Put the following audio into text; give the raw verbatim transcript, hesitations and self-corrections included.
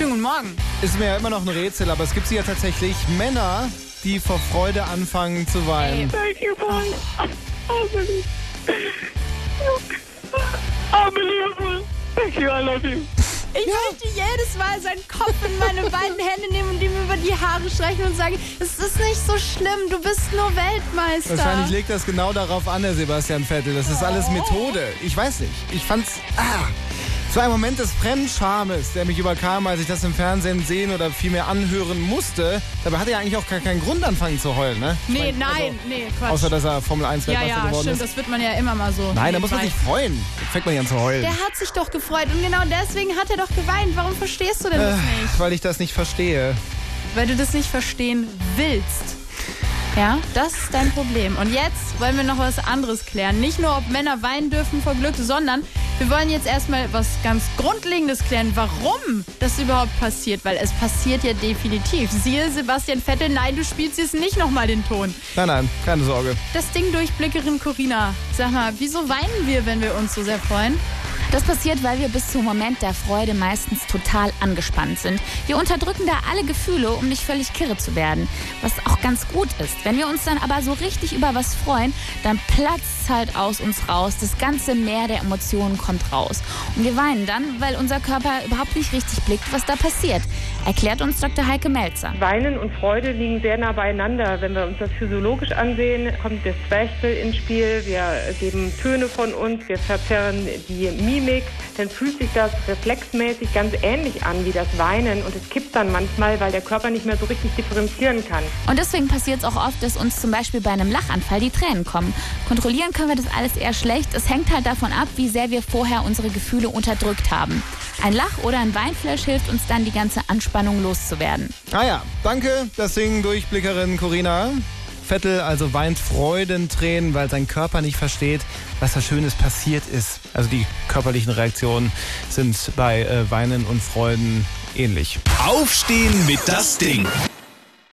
Schönen guten Morgen. Ist mir ja immer noch ein Rätsel, aber es gibt ja tatsächlich Männer, die vor Freude anfangen zu weinen. Thank you, boy. Unbelievable. Unbelievable. Thank you, I love you. Ich Ja. möchte jedes Mal seinen Kopf in meine beiden Hände nehmen und ihm über die Haare streichen und sagen, es ist nicht so schlimm, du bist nur Weltmeister. Wahrscheinlich legt das genau darauf an, der Sebastian Vettel. Das ist alles Methode. Ich weiß nicht. Ich fand's... Ah, es war ein Moment des Fremdscharmes, der mich überkam, als ich das im Fernsehen sehen oder vielmehr anhören musste. Dabei hatte er eigentlich auch gar keinen Grund anfangen zu heulen, ne? Ich Nee, mein, nein, also, nee, Quatsch. Außer, dass er Formel eins ja, Weltmeister ja, geworden stimmt, ist. das wird man ja immer mal so. Nein, da muss man nebenbei. sich freuen. Da fängt man ja an zu heulen. Der hat sich doch gefreut und genau deswegen hat er doch geweint. Warum verstehst du denn das Äh, nicht? weil ich das nicht verstehe. Weil du das nicht verstehen willst. Ja, das ist dein Problem. Und jetzt wollen wir noch was anderes klären. Nicht nur, ob Männer weinen dürfen vor Glück, sondern wir wollen jetzt erstmal was ganz Grundlegendes klären, warum das überhaupt passiert. Weil es passiert ja definitiv. Siehe Sebastian Vettel, nein, du spielst jetzt nicht nochmal den Ton. Nein, nein, keine Sorge. Das Ding Durchblickerin Corina. Sag mal, wieso weinen wir, wenn wir uns so sehr freuen? Das passiert, weil wir bis zum Moment der Freude meistens total angespannt sind. Wir unterdrücken da alle Gefühle, um nicht völlig kirre zu werden. Was auch ganz gut ist. Wenn wir uns dann aber so richtig über was freuen, dann platzt es halt aus uns raus. Das ganze Meer der Emotionen kommt raus. Und wir weinen dann, weil unser Körper überhaupt nicht richtig blickt, was da passiert. Erklärt uns Doktor Heike Melzer. Weinen und Freude liegen sehr nah beieinander. Wenn wir uns das physiologisch ansehen, kommt das Zwerchfell ins Spiel. Wir geben Töne von uns, wir verzerren die Mimik. Dann fühlt sich das reflexmäßig ganz ähnlich an wie das Weinen. Und es kippt dann manchmal, weil der Körper nicht mehr so richtig differenzieren kann. Und deswegen passiert es auch oft, dass uns zum Beispiel bei einem Lachanfall die Tränen kommen. Kontrollieren können wir das alles eher schlecht. Es hängt halt davon ab, wie sehr wir vorher unsere Gefühle unterdrückt haben. Ein Lach- oder ein Weinflash hilft uns dann, die ganze Anspannung loszuwerden. Ah ja, danke, das Ding Durchblickerin Corina. Vettel also weint Freudentränen, weil sein Körper nicht versteht, was da Schönes passiert ist. Also die körperlichen Reaktionen sind bei äh, Weinen und Freuden ähnlich. Aufstehen mit das Ding.